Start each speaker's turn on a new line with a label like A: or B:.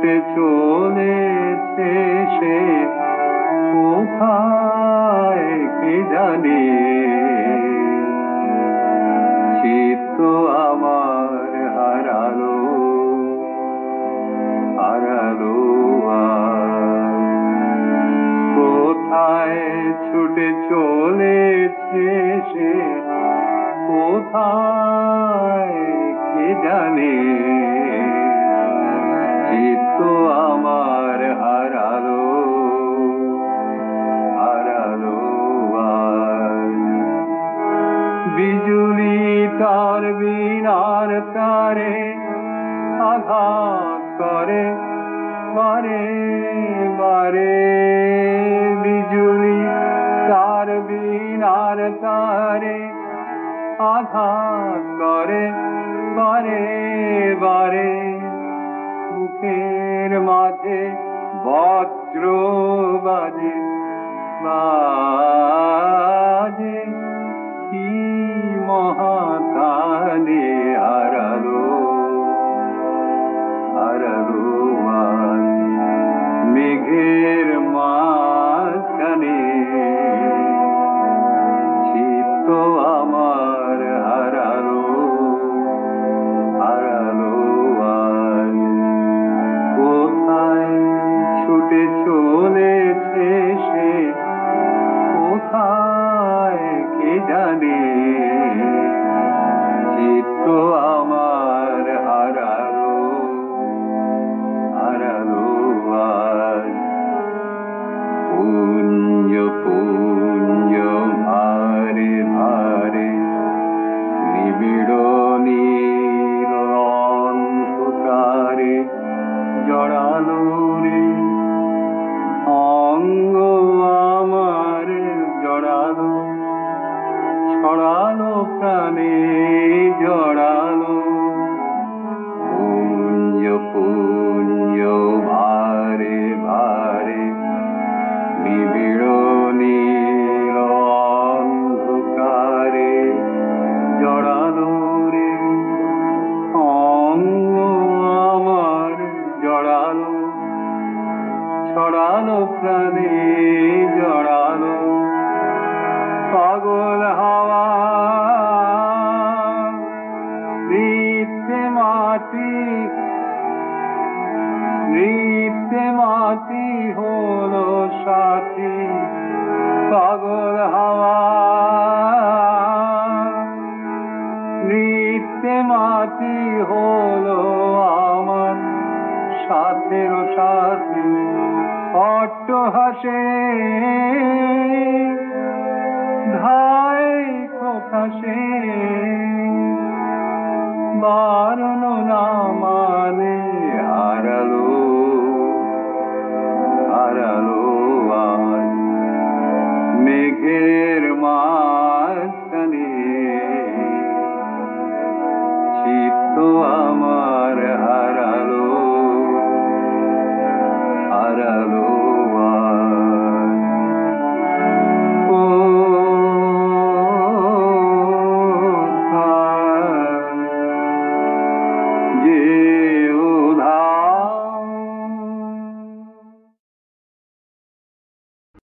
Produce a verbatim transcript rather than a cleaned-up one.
A: ছুটে চলেছে সে কোথায় কে জানে, চিত্ত আমার হারালো হারালো আজ। কোথায় ছুটে চলেছে সে কোথায় কে জানে, চিত্ত আমার হারালো হারালো আজ। বিজুলি তার বিনার তারে আঘাত করে বারে বারে, বিজুলি তার বিনার তারে আঘাত করে বারে বারে, বুকের মাঝে বজ্র বাজে বাজে, কি মহাকালে হারালো হারালো আজ। মেঘের মাঝখানে চিত্ত আমার হারালো হারালো আজ। কোথায় ছুটে চলেছে সে কোথায় কে জানে, চিত্ত আমার হারালো হারালো আজ। পুঞ্জ পুঞ্জ ভারে ভারে নিবিড় নীল অন্ধকারে জড়ালো রে অঙ্গ আমার জড়ালো, ছড়ালো প্রাণে জড়ালো। পুঞ্জ পুঞ্জ ভারে ভারে নিবিড় নীল অন্ধকারে জড়ালো রে অঙ্গ আমার জড়ালো, ছড়ালো প্রাণে জড়ালো। পাগল হাওয়া নৃত্যে মাটি নৃত্যে মাটি হলো সাথী, পাগল হাওয়া নৃত্যে মাটি হলো আমার সাথের সাথী। অট্টহাসে ধায় কথা সে বারণ